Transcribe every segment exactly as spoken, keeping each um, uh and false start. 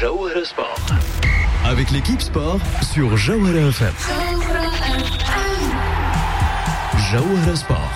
Jawhara Sport. Avec l'équipe sport sur Jawhara F M. Jawhara Sport.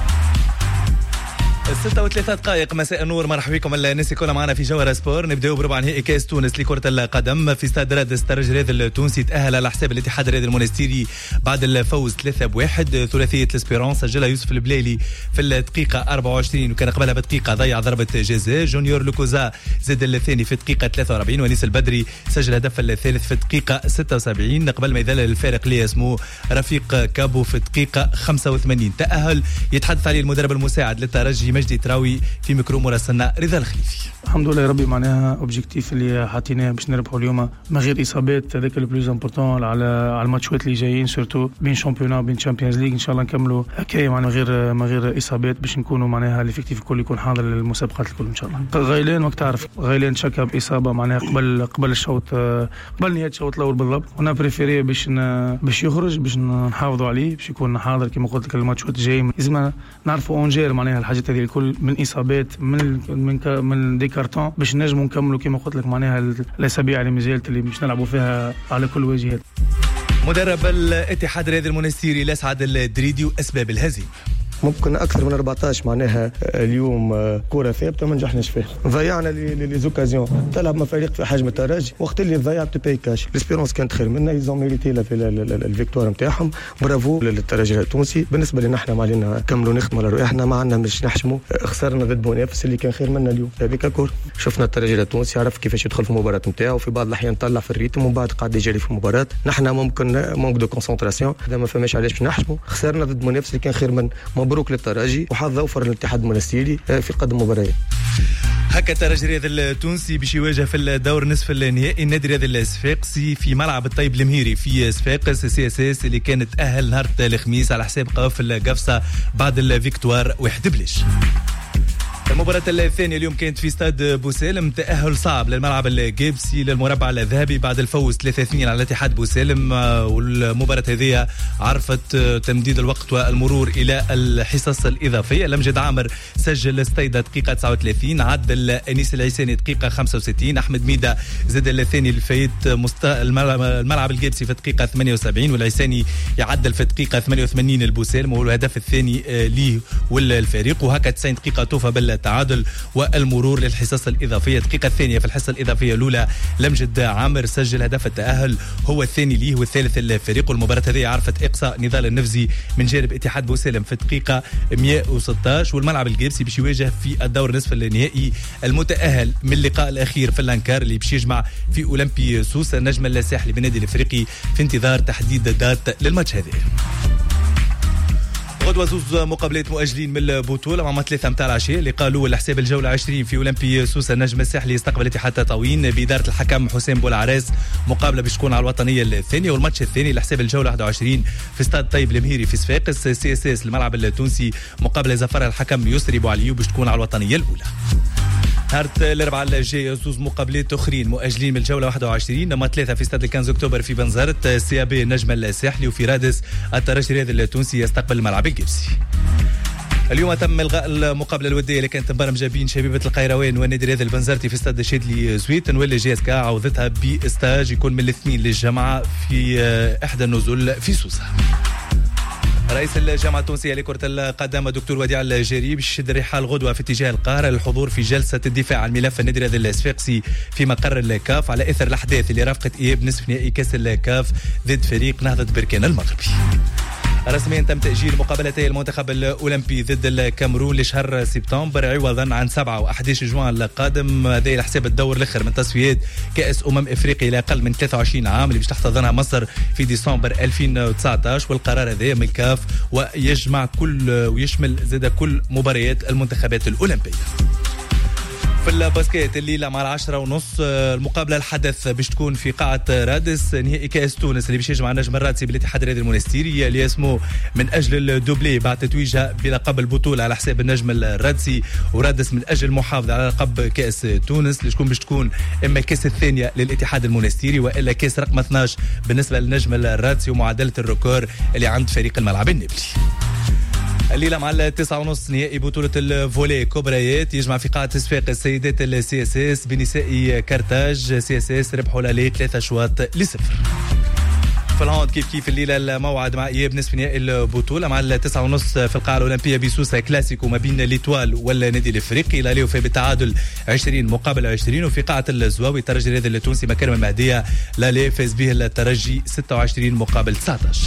ستة وثلاثة دقائق مساء النور. مرحبا بكم الناس الكل معنا في جوهرة سبور. نبداو بربع نهائي كاس تونس لكرة القدم في استاد رادس. الترجي الرياضي التونسي تأهل على حساب الاتحاد الرياضي المونستيري بعد الفوز ثلاثة بواحد. ثلاثية الاسبيرانس سجلها يوسف البليلي في الدقيقة أربعة وعشرين وكان قبلها بدقيقة ضيع ضربة جزاء. جونيور لوكوزا زاد الثاني في الدقيقة ثلاثة وأربعين ونيس البدري سجل هدف الثالث في الدقيقة ستة وسبعين قبل ما يذلل الفارق اللي اسمه رفيق كابو في الدقيقة خمسة وثمانين. تأهل يتحدث عليه المدرب المساعد للترجي مجدي تراوي في ميكرو مراسلنا رضا الخليفي. الحمد لله يا ربي معناها اوبجيكتيف اللي حاطيناه باش نربحوا اليوم من غير اصابات. هذاك لو بلوز امبورطون على على الماتشات اللي جايين سورتو بين شامبيونا بين تشامبيونز ليغ. ان شاء الله نكملوا هكايا معناها من غير من غير اصابات باش نكونوا معناها الافكتيف الكل يكون حاضر للمسابقات الكل ان شاء الله. غايلين وقت تعرف غايلين شكا باصابه معناها قبل قبل الشوط قبل نهايه الشوط الاول بالضبط. وانا بريفيري باش باش يخرج باش نحافظوا عليه باش يكون حاضر كما قلت لك الماتشات الجاي. لازم نعرفوا اونجير معناها الحاجات هذه الكل من اصابات من من من دي كارتون باش نجموا نكملوا كما قلت لك معناها الاسابيع اللي مازالت اللي باش نلعبوا فيها على كل وجهات. مدرب الاتحاد الرياضي المونستيري لسعد الدريدي واسباب الهزيمه. ممكن اكثر من أربعطاش معناها اليوم كره ثابته ما نجحناش فيها. ضيعنا لي زوكازيون. تلعب مع فريق في حجم الترجي وقت اللي ضيع تباي كاش. الاسبيرونس كانت خير منا يزون ميريتي الفيكتوار نتاعهم. برافو للترجي التونسي. بالنسبه لنا احنا ما علينا كملوا نخدموا على احنا ما عندنا باش نحشموا. خسرنا ضد بونيفس اللي كان خير منا اليوم. هذيك كور شفنا الترجي التونسي عرف كيفاش يدخل في المباراه نتاعو. في بعض الاحيان طلع في الريتم ومن بعد قاعد يجري في المباراه. نحن ممكن مونك دو كونسنتراسيون هذا ما فماش علاش باش نحشموا. خسرنا ضد بونيفس اللي كان خير من. مبروك للترجي وحظ اوفر الاتحاد المونستيري في قدم مباريات. هكا الترجي الرياضي التونسي باش يواجه في الدور نصف النهائي النادي الرياضي الصفاقسي في ملعب الطيب المهيري في صفاقس. سي اس اس اللي كانت تأهل نهار الخميس على حساب قوافل القفصة بعد الفيكتوار واحد بليش. المباراة الثانية اليوم كانت في استاد بوسالم. تأهل صعب للملعب الجيبسي للمربع الذهبي بعد الفوز ثلاثة اثنين على الاتحاد بوسالم. والمباراة هذه عرفت تمديد الوقت والمرور إلى الحصص الإضافية. لمجد عامر سجل استيدا دقيقة تسعة وثلاثين. عدل أنيس العيساني دقيقة خمسة وستين. أحمد ميدا زاد الثاني الفايت مست... الملعب الجيبسي في الدقيقة ثمانية وسبعين والعيساني يعدل في الدقيقة ثمانية وثمانين البوسالم وهو الهدف الثاني ليه والفريق. وهكا تسعين دقيقة توفى بال التعادل والمرور للحصص الإضافية. الدقيقة الثانية في الحصة الإضافية الأولى لمجد عامر سجل هدف التأهل هو الثاني ليه والثالث الفريق. والمباراة هذه عرفت إقصاء نضال النفزي من جانب اتحاد بوسالم في الدقيقة مئة وستة عشر. والملعب الجيبسي باش يواجه في الدور نصف النهائي المتأهل من اللقاء الأخير في الأنكار اللي باش يجمع في أولمبي سوسة النجم الساحلي بالنادي الإفريقي في انتظار تحديد دات للماتش هذا. غدوة زوز مقابلات مؤجلين من البطولة مع ثلاثة متاع العشاء. اللي قالوا لحساب الجولة عشرين في أولمبي سوسة النجم الساحلي يستقبل اتحاد تطاوين بإدارة الحكم حسين بولعراس. مقابلة باش تكون على الوطنية الثانية. والماتش الثاني لحساب الجولة واحد وعشرين في استاد طيب المهيري في صفاقس. سي اس اس الملعب التونسي مقابلة زفر الحكم يسري بوعلي باش تكون على الوطنية الأولى. نهار الأربعاء الجاي زوز مقابلات أخرين مؤجلين من الجولة واحد وعشرين. نما ثلاثة في استاد خمسة أكتوبر في بنزرت. سي ا بي النجم الساحلي. وفي رادس الترجي الرياضي التونسي يستقبل الملعب الجبسي. اليوم تم الغاء المقابله الوديه اللي كانت مبرمجه بين شبيبه القيروان والنادي الرياضي البنزرتي في استاد شادلي زويت. واللي جي اس كا عوضتها باستاج يكون من الاثنين للجماعه في احدى النزل في سوسه. رئيس الجامعة التونسية لكرة القدم دكتور وديع الجريب شد الرحال غدوة في اتجاه القاهرة للحضور في جلسة الدفاع عن ملف النادي الرياضي الصفاقسي في مقر الكاف على إثر الأحداث اللي رافقت إياب نصف نهائي كأس الكاف ضد فريق نهضة بركان المغربي. رسميا تم تأجيل مقابلتي المنتخب الأولمبي ضد الكاميرون لشهر سبتمبر عوضا عن سبعة وأحد جوان القادم. هذا لحساب الدور الآخر من تصفيات كأس أمم إفريقيا إلى أقل من ثلاثة وعشرين عام اللي باش تحتضنها مصر في ديسمبر ألفين وتسعة عشر. والقرار هذا من الكاف ويجمع كل ويشمل زاد كل مباريات المنتخبات الأولمبية. في الباسكيت الليله مع العشرة ونص المقابله الحدث باش تكون في قاعه رادس نهائي كاس تونس اللي باش يجمع النجم الرادسي بالاتحاد الرياضي المونستيري اللي اسمه من اجل الدوبلي بعد تتويجها بلقب البطوله على حساب النجم الرادسي ورادس من اجل المحافظه على لقب كاس تونس اللي تكون باش تكون اما الكاس الثانيه للاتحاد المونستيري والا كاس رقم اثني عشر بالنسبه للنجم الرادسي ومعادله الركور اللي عند فريق الملعب النابلي. الليله مع التسعة ونص نهائي بطوله الفولي كبريات يجمع في قاعه صفاق السيدات السي اس اس بنساء كارتاج. سي اس اس ربحوا لالي ثلاثه اشواط لصفر. في الهاند كيف كيف الليله الموعد مع اياب نصف نهائي البطوله مع التسعة ونص في القاعه الاولمبيه بسوسه كلاسيكو ما بين ليتوال والنادي الافريقي. لا في بالتعادل عشرين مقابل عشرين. وفي قاعه الزواوي الترجي الرياضي التونسي مكرم المهديه لا فاز به الترجي ستة وعشرين مقابل تسعة عشر.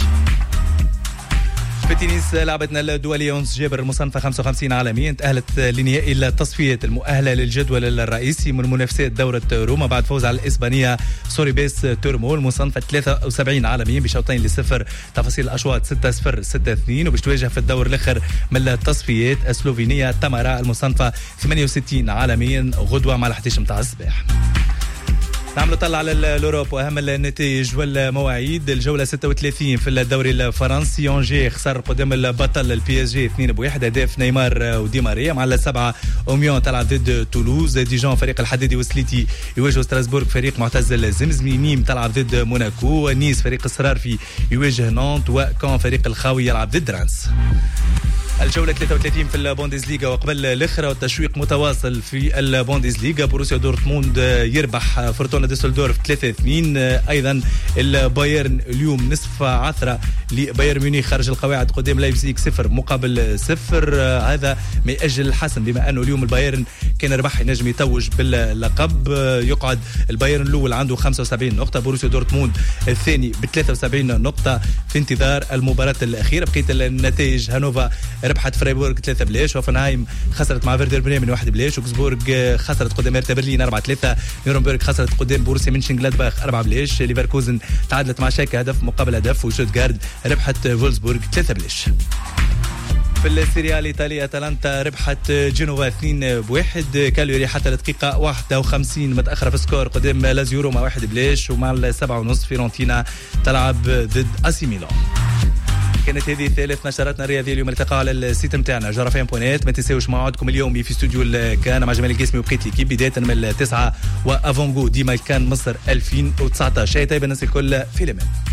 في التنس لعبتنا الدولية أنس جابر المصنفة خمسة وخمسين عالميا تأهلت لنهائي التصفيات المؤهلة للجدول الرئيسي من منافسات دورة روما بعد فوز على الإسبانية سوريبيس تورمو المصنفة ثلاثة وسبعين عالميا بشوطين لصفر. تفاصيل الأشواط ستة صفر ستة اثنين. وباش تواجه في الدور الآخر من التصفيات السلوفينية تمارا المصنفة ثمانية وستين عالميا غدوة مع الحديش متاع الصباح. نعملوا طلع على الأوروب وأهم النتائج والمواعيد. الجولة ستة وثلاثين في الدوري الفرنسي أونجي خسر قدام البطل البي اس جي اثنين بواحد أهداف نيمار ودي ماريا. مع السبعة أوميون تلعب ضد تولوز. ديجون فريق الحديدي وسليتي يواجه ستراسبورغ فريق معتز الزمزمي. نيم تلعب ضد موناكو. نيس فريق الصرارفي يواجه نانت. وكان فريق الخاوي يلعب ضد رانس. الجولة ثلاثة وثلاثين في البوندسليغا وقبل الأخرى والتشويق متواصل في البوندسليغا. بروسيا دورتموند يربح فورتونا ديسلدورف ثلاثة اثنين. أيضا البايرن اليوم نصف عثرة لبايرن ميونخ خارج القواعد قدام لايبزيغ صفر مقابل صفر. هذا ما يأجل الحسم بما أنه اليوم البايرن كان ربح ينجم يتوج باللقب. يقعد البايرن الأول عنده خمسة وسبعين نقطة. بروسيا دورتموند الثاني ب ثلاثة وسبعين نقطة في انتظار المباراة الأخيرة. بقية النتائج هانوفا ربحت فرايبورغ ثلاثة بلاش. وفنهايم خسرت مع فيردر بريمن واحد بلاش. وكسبورغ خسرت قدام هيرتا برلين أربعة ثلاثة. نيورنبرغ خسرت قدام بوروسيا مينشنغلادباخ أربعة بلاش. ليفركوزن تعادلت مع شاكا هدف مقابل هدف. وشوتغارد ربحت فولسبورغ ثلاثة بلاش. في السيريا الإيطالية أتلانتا ربحت جنوفا اثنين بواحد. كالوري حتى الدقيقة واحد وخمسين متأخرة في السكور قدام لازيو روما واحد بلاش. ومع السبعة ونص فيرونتينا تلعب ضد أسي ميلان. كانت هذه ثالث نشراتنا الرياضية اليوم. التقاء على السيت متاعنا جرافين بوينات. ما تنساوش موعدكم اليوم في استوديو الكان مع جمال القاسمي وبقية ليكيب بداية من التسعة وافونغو ديما الكان مصر ألفين وتسعة عشر. شيء طيب الناس الكل في الأمان.